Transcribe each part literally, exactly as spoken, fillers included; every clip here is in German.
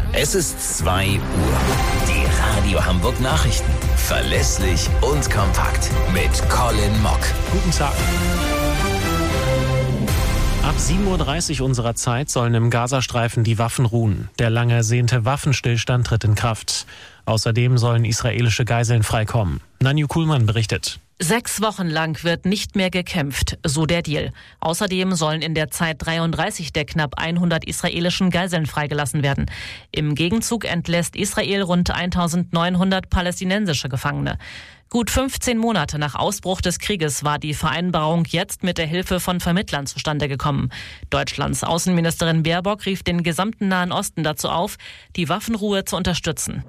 Es ist zwei Uhr. Die Radio Hamburg Nachrichten. Verlässlich und kompakt mit Colin Mock. Guten Tag. Ab sieben Uhr dreißig unserer Zeit sollen im Gazastreifen die Waffen ruhen. Der lang ersehnte Waffenstillstand tritt in Kraft. Außerdem sollen israelische Geiseln freikommen. Nanju Kuhlmann berichtet. Sechs Wochen lang wird nicht mehr gekämpft, so der Deal. Außerdem sollen in der Zeit dreiunddreißig der knapp hundert israelischen Geiseln freigelassen werden. Im Gegenzug entlässt Israel rund eintausendneunhundert palästinensische Gefangene. Gut fünfzehn Monate nach Ausbruch des Krieges war die Vereinbarung jetzt mit der Hilfe von Vermittlern zustande gekommen. Deutschlands Außenministerin Baerbock rief den gesamten Nahen Osten dazu auf, die Waffenruhe zu unterstützen.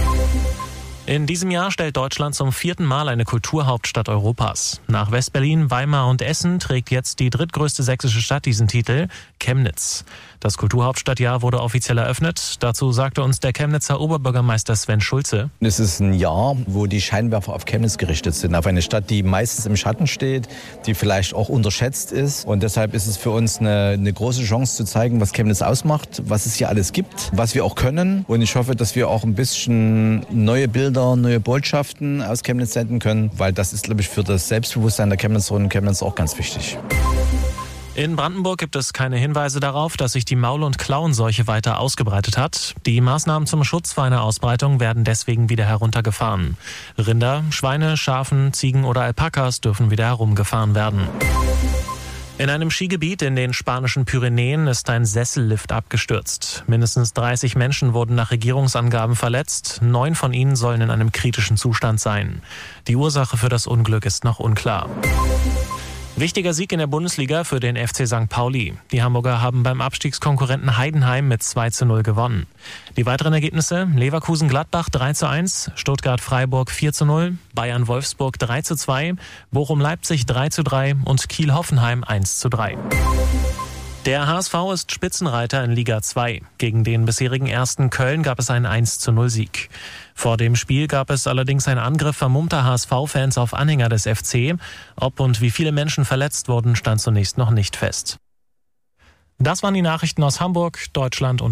In diesem Jahr stellt Deutschland zum vierten Mal eine Kulturhauptstadt Europas. Nach West-Berlin, Weimar und Essen trägt jetzt die drittgrößte sächsische Stadt diesen Titel, Chemnitz. Das Kulturhauptstadtjahr wurde offiziell eröffnet. Dazu sagte uns der Chemnitzer Oberbürgermeister Sven Schulze. Es ist ein Jahr, wo die Scheinwerfer auf Chemnitz gerichtet sind. Auf eine Stadt, die meistens im Schatten steht, die vielleicht auch unterschätzt ist. Und deshalb ist es für uns eine, eine große Chance zu zeigen, was Chemnitz ausmacht, was es hier alles gibt, was wir auch können. Und ich hoffe, dass wir auch ein bisschen neue Bilder, neue Botschaften aus Chemnitz senden können, weil das ist, glaube ich, für das Selbstbewusstsein der Chemnitzerinnen und Chemnitzer auch ganz wichtig. In Brandenburg gibt es keine Hinweise darauf, dass sich die Maul- und Klauenseuche weiter ausgebreitet hat. Die Maßnahmen zum Schutz vor einer Ausbreitung werden deswegen wieder heruntergefahren. Rinder, Schweine, Schafen, Ziegen oder Alpakas dürfen wieder herumgefahren werden. In einem Skigebiet in den spanischen Pyrenäen ist ein Sessellift abgestürzt. Mindestens dreißig Menschen wurden nach Regierungsangaben verletzt. Neun von ihnen sollen in einem kritischen Zustand sein. Die Ursache für das Unglück ist noch unklar. Wichtiger Sieg in der Bundesliga für den F C Sankt Pauli. Die Hamburger haben beim Abstiegskonkurrenten Heidenheim mit zwei zu null gewonnen. Die weiteren Ergebnisse: Leverkusen-Gladbach drei zu eins, Stuttgart-Freiburg vier zu null, Bayern-Wolfsburg drei zu zwei, Bochum-Leipzig drei zu drei und Kiel-Hoffenheim eins zu drei. Der H S V ist Spitzenreiter in Liga zwei. Gegen den bisherigen ersten Köln gab es einen eins zu null Sieg. Vor dem Spiel gab es allerdings einen Angriff vermummter H S V-Fans auf Anhänger des F C. Ob und wie viele Menschen verletzt wurden, stand zunächst noch nicht fest. Das waren die Nachrichten aus Hamburg, Deutschland und